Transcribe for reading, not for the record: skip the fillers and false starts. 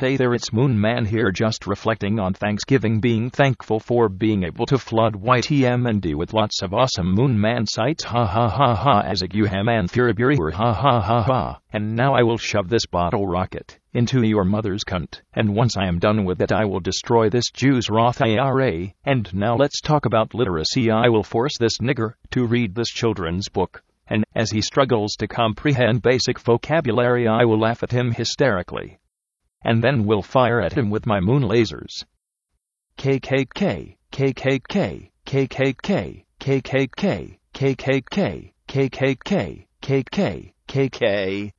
Hey there, it's Moon Man here, just reflecting on Thanksgiving, being thankful for being able to flood YTMND with lots of awesome Moon Man sights, ha ha ha ha, as a Guham and Thuriburi, ha ha ha ha. And now I will shove this bottle rocket into your mother's cunt, and once I am done with it I will destroy this Jew's Roth IRA. And now let's talk about literacy. I will force this nigger to read this children's book, and as he struggles to comprehend basic vocabulary I will laugh at him hysterically, and then will fire at him with my moon lasers. KKK, KKK, KKK, KKK, KKK, KKK, KK, KK.